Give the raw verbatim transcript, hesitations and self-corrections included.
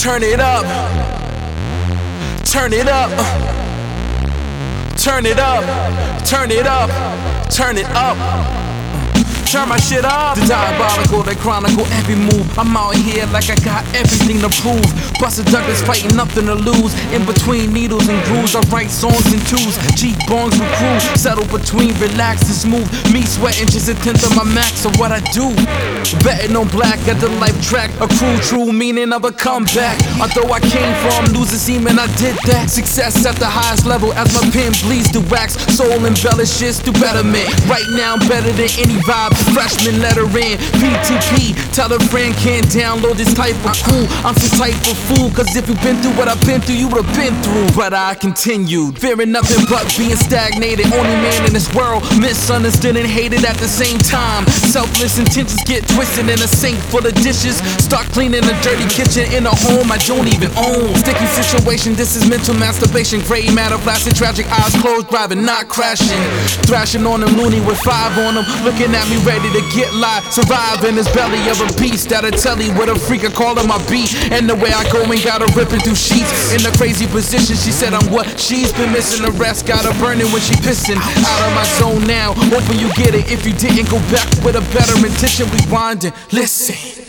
Turn it up. Turn it up. Turn it up. Turn it up. Turn it up. Turn my shit up. The diabolical, they chronicle every move. I'm out here like I got everything to prove. Busta Douglas fighting nothing to lose. In between needles and grooves, I write songs in twos. G-bongs with crew, settle between relaxed and smooth. Me sweating just a tenth of my max of what I do. Betting on black at the life track. A cruel true meaning of a comeback. Although I came from losing semen, I did that. Success at the highest level as my pen bleeds through wax. Soul embellishes through betterment. Right now I'm better than any vibe. Freshman letter in P T P. Tell a friend can't download this type of cool. I'm some type of fool, cause if you've been through what I've been through, you would've been through. But I continued, fearing nothing but being stagnated. Only man in this world, misunderstood and hated at the same time. Selfless intentions get twisted in a sink full of dishes. Start cleaning a dirty kitchen in a home I don't even own. Sticky situation, this is mental masturbation. Gray matter, flashing, tragic eyes closed, driving, not crashing. Thrashing on them loony with five on them, looking at me ready to get live. Survive in this belly of a beast that'll tell you what a freak I call him my beat. And the way I go and got her ripping through sheets. In a crazy position, she said I'm what she's been missing. The rest got her burning when she pissing. Out of my zone now, hoping you get it. If you didn't, go back with a better intention. Rewinding, listen.